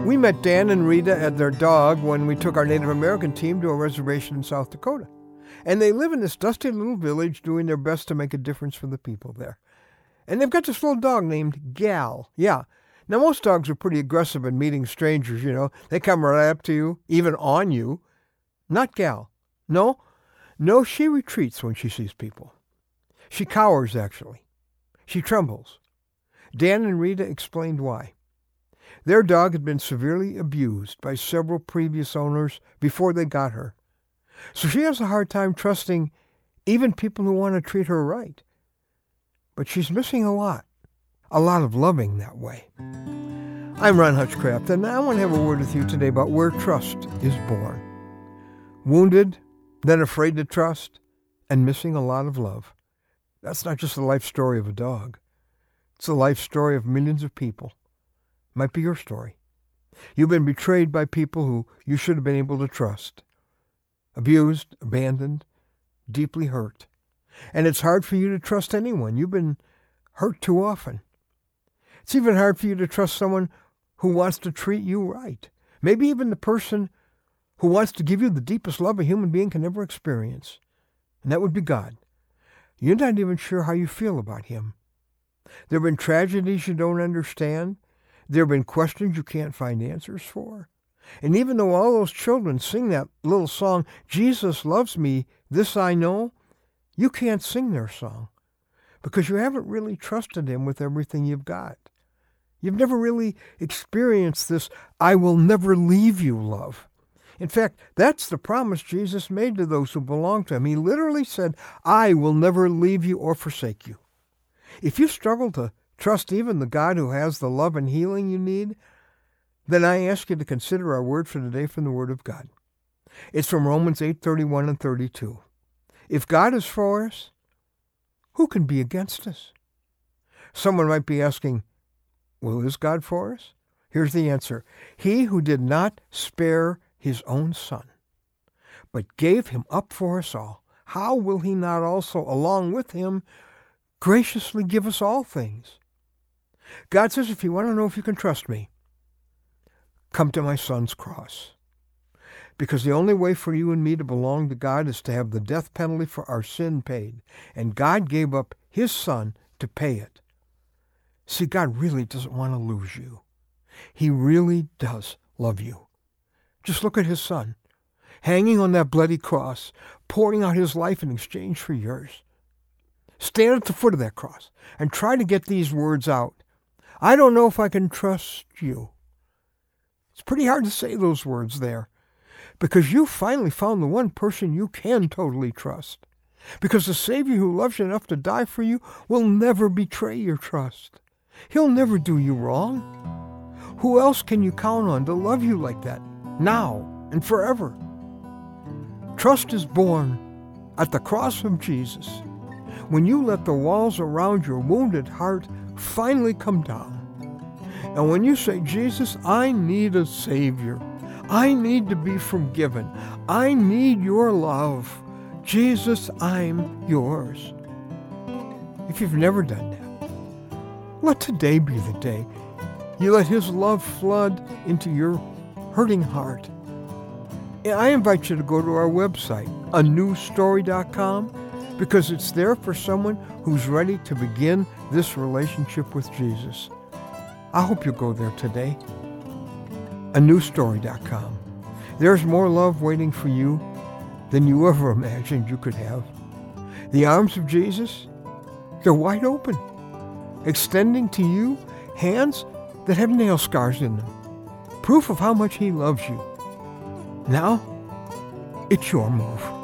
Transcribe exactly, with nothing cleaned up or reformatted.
We met Dan and Rita and their dog when we took our Native American team to a reservation in South Dakota. And they live in this dusty little village doing their best to make a difference for the people there. And they've got this little dog named Gal. Yeah. Now, most dogs are pretty aggressive in meeting strangers, you know. They come right up to you, even on you. Not Gal. No. No, she retreats when she sees people. She cowers, actually. She trembles. Dan and Rita explained why. Their dog had been severely abused by several previous owners before they got her. So she has a hard time trusting even people who want to treat her right. But she's missing a lot. A lot of loving that way. I'm Ron Hutchcraft, and I want to have a word with you today about where trust is born. Wounded, then afraid to trust, and missing a lot of love. That's not just the life story of a dog. It's the life story of millions of people. Might be your story. You've been betrayed by people who you should have been able to trust. Abused, abandoned, deeply hurt. And it's hard for you to trust anyone. You've been hurt too often. It's even hard for you to trust someone who wants to treat you right. Maybe even the person who wants to give you the deepest love a human being can ever experience. And that would be God. You're not even sure how you feel about him. There have been tragedies you don't understand. There have been questions you can't find answers for. And even though all those children sing that little song, Jesus loves me, this I know, you can't sing their song because you haven't really trusted him with everything you've got. You've never really experienced this I will never leave you love. In fact, that's the promise Jesus made to those who belong to him. He literally said, I will never leave you or forsake you. If you struggle to trust even the God who has the love and healing you need, then I ask you to consider our word for today from the Word of God. It's from Romans eight thirty-one and thirty-two. If God is for us, who can be against us? Someone might be asking, well, is God for us? Here's the answer. He who did not spare his own Son, but gave him up for us all, how will he not also, along with him, graciously give us all things? God says, if you want to know if you can trust me, come to my Son's cross. Because the only way for you and me to belong to God is to have the death penalty for our sin paid. And God gave up his Son to pay it. See, God really doesn't want to lose you. He really does love you. Just look at his Son, hanging on that bloody cross, pouring out his life in exchange for yours. Stand at the foot of that cross and try to get these words out. I don't know if I can trust you. It's pretty hard to say those words there because you finally found the one person you can totally trust. Because the Savior who loves you enough to die for you will never betray your trust. He'll never do you wrong. Who else can you count on to love you like that, now and forever? Trust is born at the cross of Jesus when you let the walls around your wounded heart finally come down. And when you say, Jesus, I need a Savior. I need to be forgiven. I need your love. Jesus, I'm yours. If you've never done that, let today be the day you let his love flood into your hurting heart. And I invite you to go to our website, a new story dot com, because it's there for someone who's ready to begin this relationship with Jesus. I hope you'll go there today. a new story dot com. There's more love waiting for you than you ever imagined you could have. The arms of Jesus, they're wide open, extending to you hands that have nail scars in them. Proof of how much he loves you. Now, it's your move.